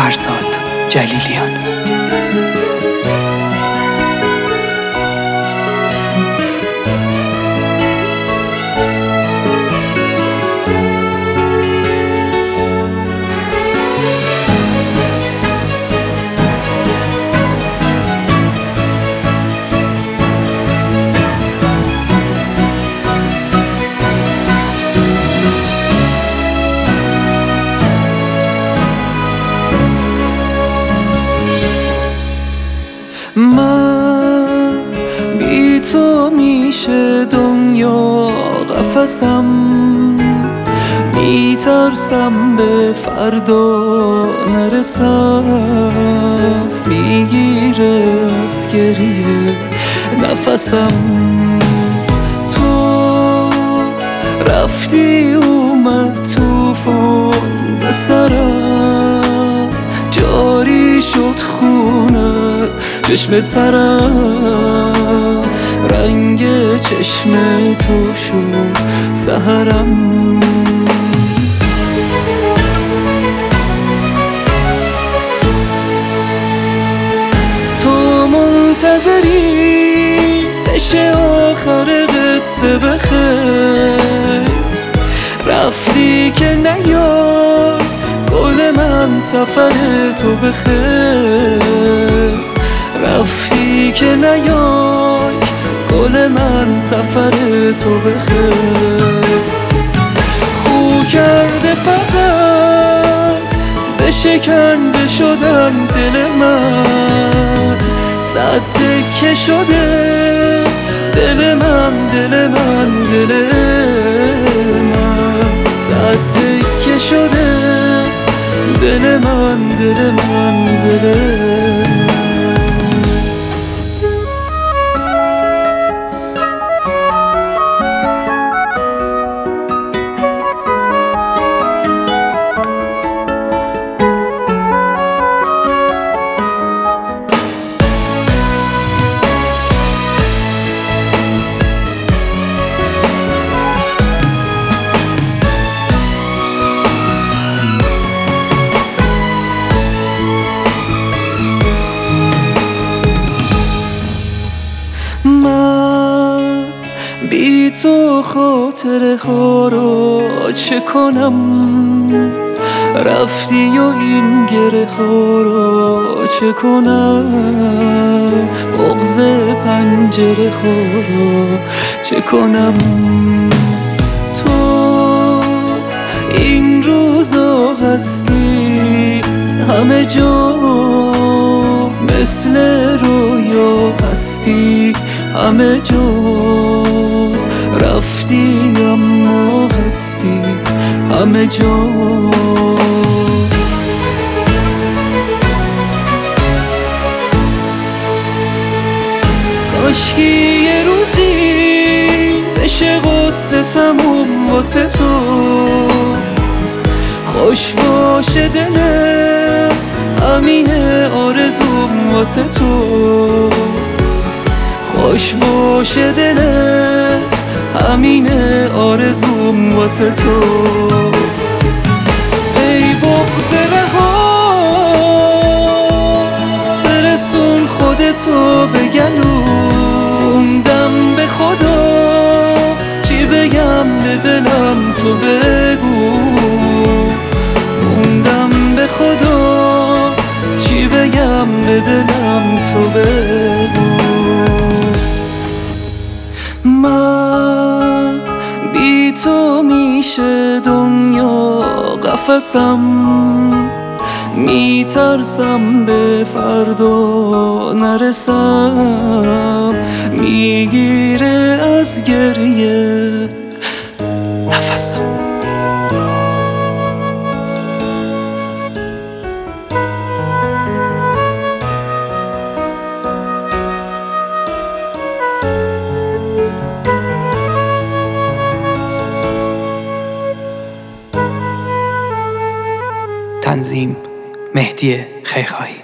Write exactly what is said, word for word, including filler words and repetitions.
فرزاد جلیلیان. من بی تو میشه دنیا قفسم، میترسم به فردا نرسم، میگیره از گریه نفسم. تو رفتی اومد توفان به سرم، جاری شد خون از چشم ترم، رنگ چشم تو شد سحرم. تو منتظری بشه آخر قصه بخیر، رفتی که نیای گل من سفر تو بخیر، رفتی که نیای گل من سفر تو بخیر. خو کرده فقط بشکنده شدن دل من، صد تکه شده دل من دل من دل من، صد تکه شده دل من دل من دل من. من بی تو خاطره ها رو چه کنم، رفتی و این گره ها رو چه کنم، بغض پنجره ها رو چه کنم. تو این روزا هستی همه جا، مثل رویا هستی همه جا، رفتی اما هستی همه جا. کاشکی یه روزی بشه غصه تموم واسه تو، خوش باشه دلت همینه آرزوم واسه تو، خوش باشه دلت همینه آرزوم واسه تو. ای بغض رها برسون خودتو به گلوم، دم به خدا چی بگم به دلم تو بگو، موندم به خدا چی بگم به دلم تو بگو. من بی تو میشه دنیا قفسم، میترسم به فردا نرسم، میگیره از گریه نفسم. تنظیم مهدی خیرخواهی.